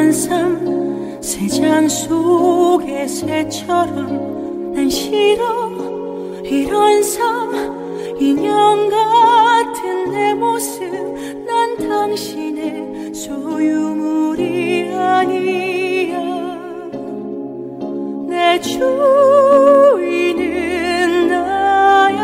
한 삶 새장 속의 새처럼 난 싫어 이런 삶 인형 같은 내 모습 난 당신의 소유물이 아니야 내 주인은 나야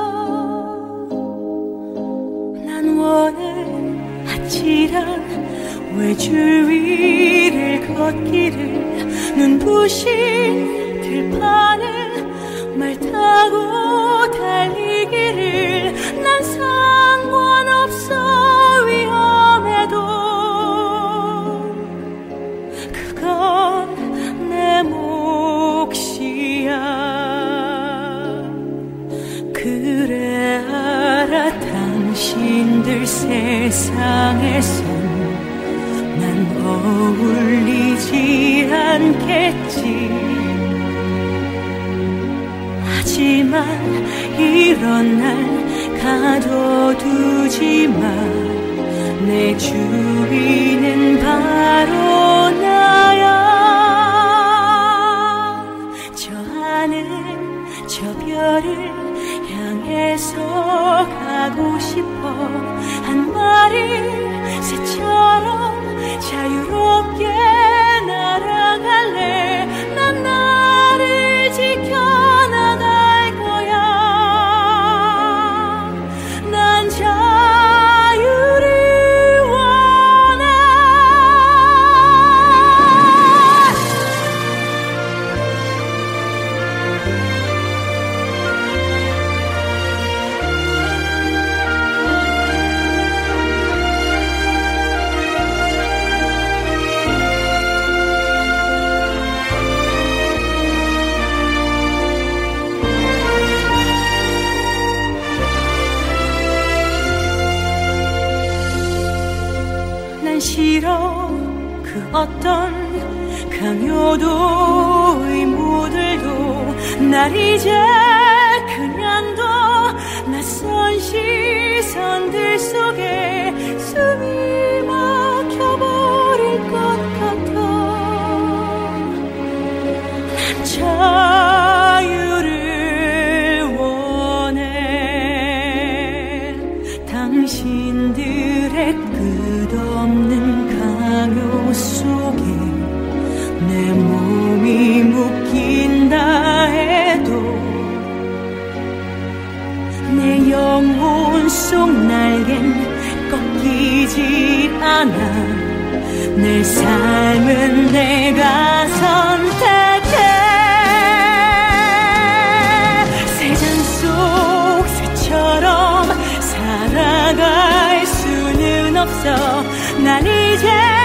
난 원해 아찔한 외줄 위를 걷기를 눈부신 들판을 말 타고 달리기를 난 상관없어 위험해도 그건 내 몫이야 그래 알아 당신들 세상에서 어울리지 않겠지 하지만 이런 날 가둬두지마 내 주인은 바로 나야 저 하늘 저 별을 향해서 가고 싶어 한 마리 새처럼 자유롭게 날아갈래 난 나를 지켜나갈 거야 난 자유를 원해 싫어 그 어떤 강요도 의무들도 날 이제 그냥 둬 낯선 시선들 속에 숨이 막혀버릴 것 같아 난 자유를 원해 당신들의 끝없는 강요 속에 내 몸이 묶인다 해도 내 영혼 속 날개는 꺾이지 않아 내 삶은 내가 선택해 새장 속 새처럼 살아갈 수는 없어 난 이제